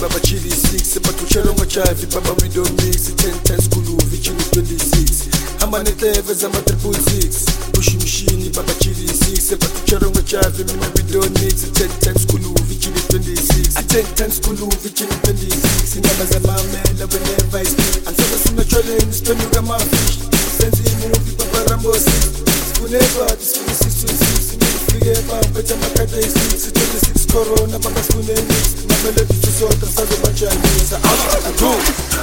baba chili 6 Batuchero machavi baba we don't mix 10 times kuluvi chili 26 Hama neteve zama triple 6 Pushi mshini baba chili 6 Batuchero machavi mina we don't mix 10 times kuluvi chili 26 10 times kuluvi chili 26 Inama za mamela whenever I speak Ansaba suna chole in spenu kama fish Senzi movie baba Rambo 6 Skuneva dispuni 6 to 6 Nifige baba makata 6 26 corona baba skune mix Mamele bichu sotra sazo bacha nisa Out go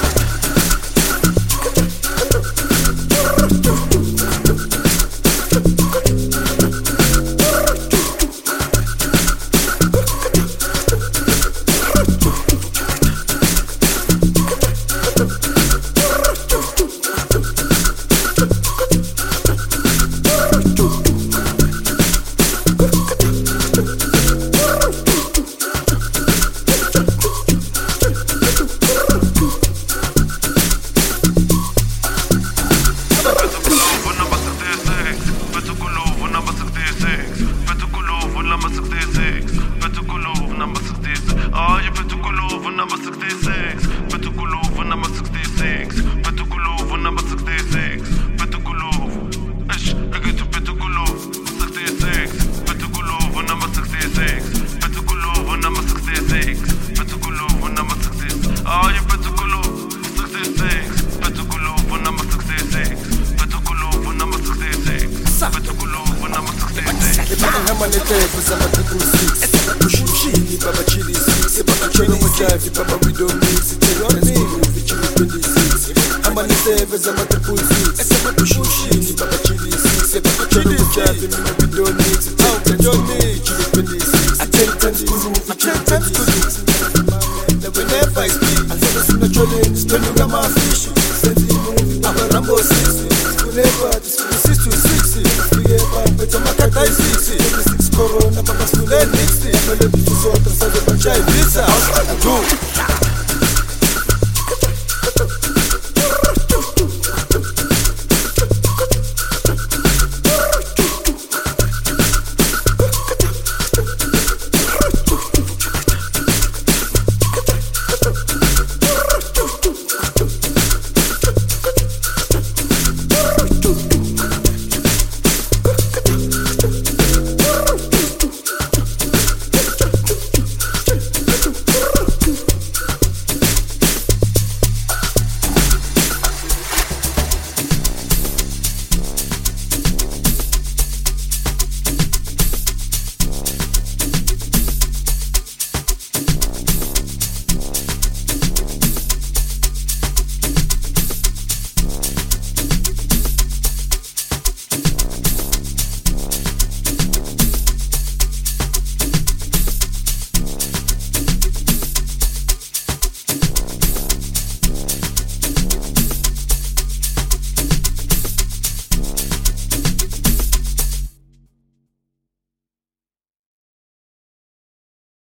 Zama triple 6 Pushi mshini baba chili 6 Batuchero machavi baba we don't mix 10 times kuluvi chili 26 Hama neteve zama triple 6 Pushi mshini baba chili 6 Batuchero machavi mina we don't mix 10 times kuluvi chili 26 10 times kuluvi chili 26 Whenever I speak Ansaba suna chole in spenu kama fish Senzi movie baba Rambo 6 Skuneva dispuni 6 to 6 Nifige baba makata 6 corona baba skune mix Mamele bichu sotra sazo bacha ibiza Out go